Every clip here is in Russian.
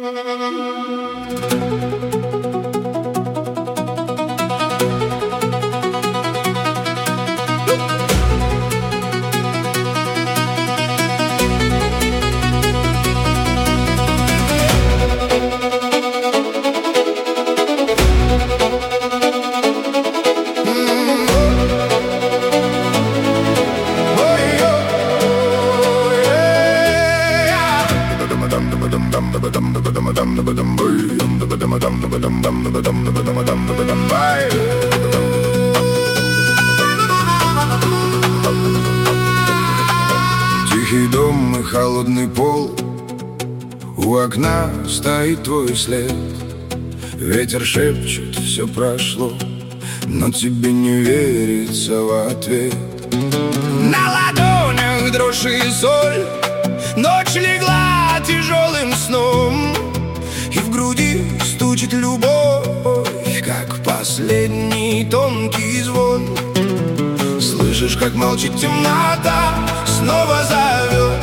Тихий дом и холодный пол, у окна стоит твой след. Ветер шепчет, все прошло, но тебе не верится в ответ. На ладонях дрожь и соль, ночь легла тяжелым сном, и в груди стучит любовь, как последний тонкий звон. Слышишь, как молчит темнота, снова зовет.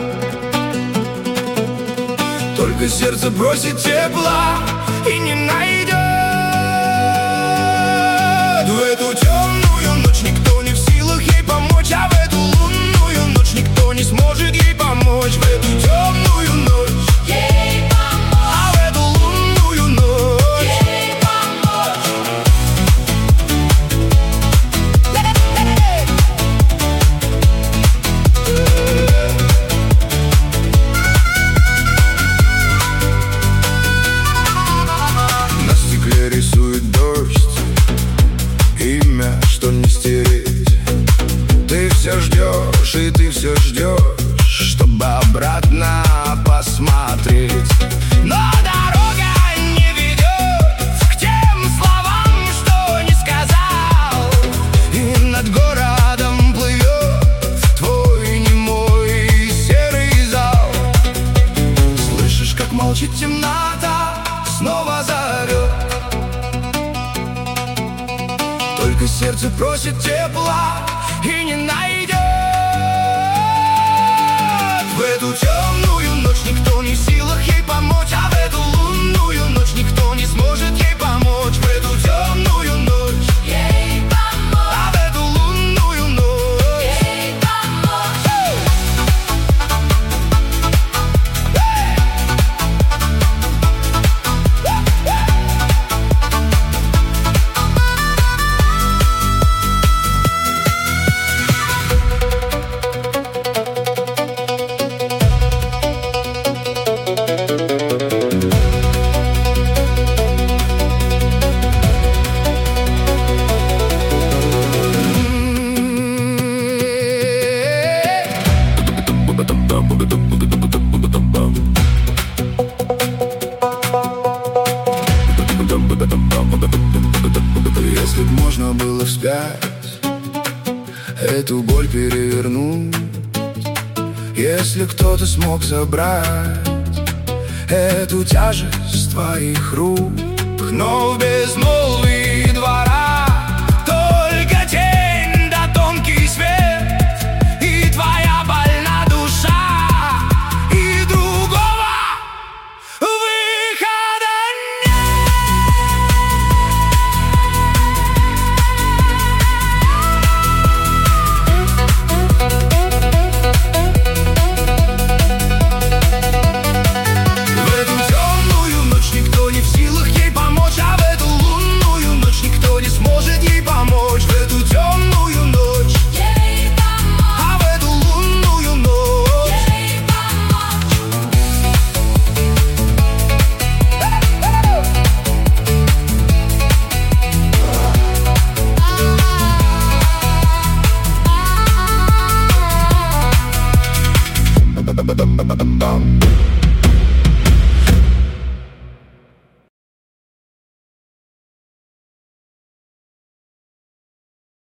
Только сердце просит тепла и не найдет. В эту темную ночь никто не в силах ей помочь, а в эту лунную ночь никто не сможет ей помочь. В эту темную ночь ей помочь, а в эту лунную ночь ей помочь. На стекле рисует дождь, имя, что не стереть. Ты все ждешь, и ты все ждешь, чтобы обратно посмотреть. Но дорога не ведет к тем словам, что не сказал. И над городом плывет твой немой серый зал. Слышишь, как молчит темнота, снова зовет. Только сердце просит тепла и не найдет. В эту темную ночь никто не в силах ей помочь, а в эту лунную ночь никто не сможет ей помочь. В эту темную ночь ей помочь, а в эту лунную ночь ей помочь. Если б можно было вспять эту боль перевернуть, если кто-то смог забрать эту тяжесть с твоих рук, но в безмолвии двора только тень да тонкий свет, и твоя больна душа, и другого выхода нет. В эту темную ночь никто не в силах ей помочь, а в эту лунную ночь никто не сможет ей помочь. В эту темную ночь ей помочь, а в эту лунную ночь ей помочь. Ba-ba-ba-ba-ba-bum.